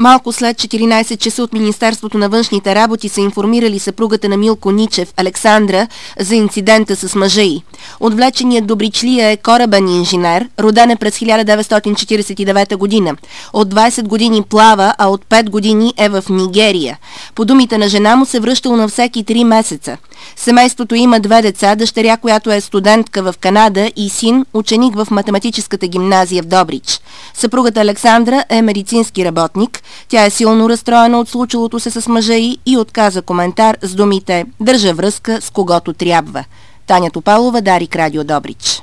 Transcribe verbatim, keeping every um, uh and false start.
Малко след четиринайсет часа от Министерството на външните работи са информирали съпругата на Милко Ничев, Александра, за инцидента с мъжа й. Отвлеченият Добричлия е корабен инженер, роден е през хиляда деветстотин четирийсет и девета година. От двайсет години плава, а от пет години е в Нигерия. По думите на жена му се връщал на всеки три месеца. Семейството има две деца, дъщеря, която е студентка в Канада, и син, ученик в математическата гимназия в Добрич. Съпругата Александра е медицински работник. Тя е силно разстроена от случилото се с мъжа й и отказа коментар с думите: "Държа връзка с когото трябва." Таня Топалова, Дарик, Радио Добрич.